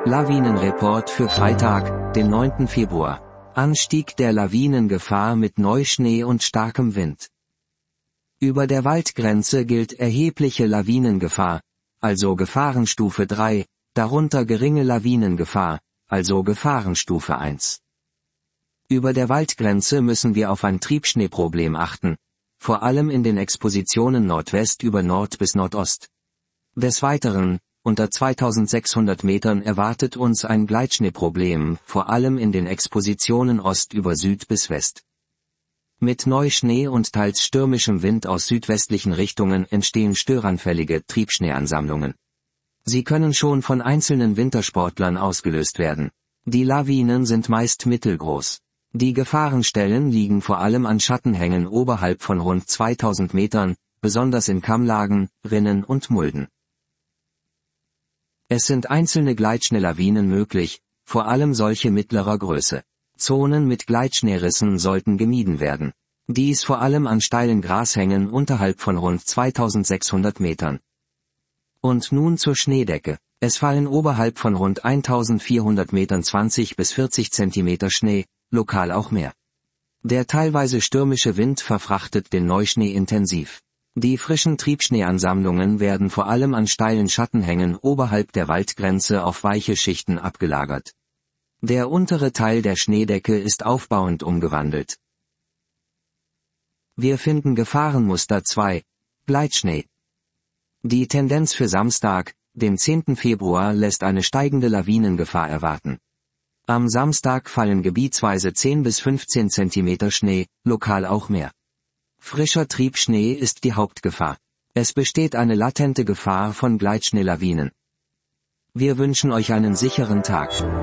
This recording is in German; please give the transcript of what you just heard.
Lawinenreport für Freitag, den 9. Februar. Anstieg der Lawinengefahr mit Neuschnee und starkem Wind. Über der Waldgrenze gilt erhebliche Lawinengefahr, also Gefahrenstufe 3, darunter geringe Lawinengefahr, also Gefahrenstufe 1. Über der Waldgrenze müssen wir auf ein Triebschneeproblem achten, vor allem in den Expositionen Nordwest über Nord bis Nordost. Des Weiteren, unter 2600 Metern erwartet uns ein Gleitschneeproblem, vor allem in den Expositionen Ost über Süd bis West. Mit Neuschnee und teils stürmischem Wind aus südwestlichen Richtungen entstehen störanfällige Triebschneeansammlungen. Sie können schon von einzelnen Wintersportlern ausgelöst werden. Die Lawinen sind meist mittelgroß. Die Gefahrenstellen liegen vor allem an Schattenhängen oberhalb von rund 2000 Metern, besonders in Kammlagen, Rinnen und Mulden. Es sind einzelne Gleitschneelawinen möglich, vor allem solche mittlerer Größe. Zonen mit Gleitschneerissen sollten gemieden werden. Dies vor allem an steilen Grashängen unterhalb von rund 2600 Metern. Und nun zur Schneedecke. Es fallen oberhalb von rund 1400 Metern 20 bis 40 Zentimeter Schnee, lokal auch mehr. Der teilweise stürmische Wind verfrachtet den Neuschnee intensiv. Die frischen Triebschneeansammlungen werden vor allem an steilen Schattenhängen oberhalb der Waldgrenze auf weiche Schichten abgelagert. Der untere Teil der Schneedecke ist aufbauend umgewandelt. Wir finden Gefahrenmuster 2, Gleitschnee. Die Tendenz für Samstag, den 10. Februar, lässt eine steigende Lawinengefahr erwarten. Am Samstag fallen gebietsweise 10 bis 15 Zentimeter Schnee, lokal auch mehr. Frischer Triebschnee ist die Hauptgefahr. Es besteht eine latente Gefahr von Gleitschneelawinen. Wir wünschen euch einen sicheren Tag.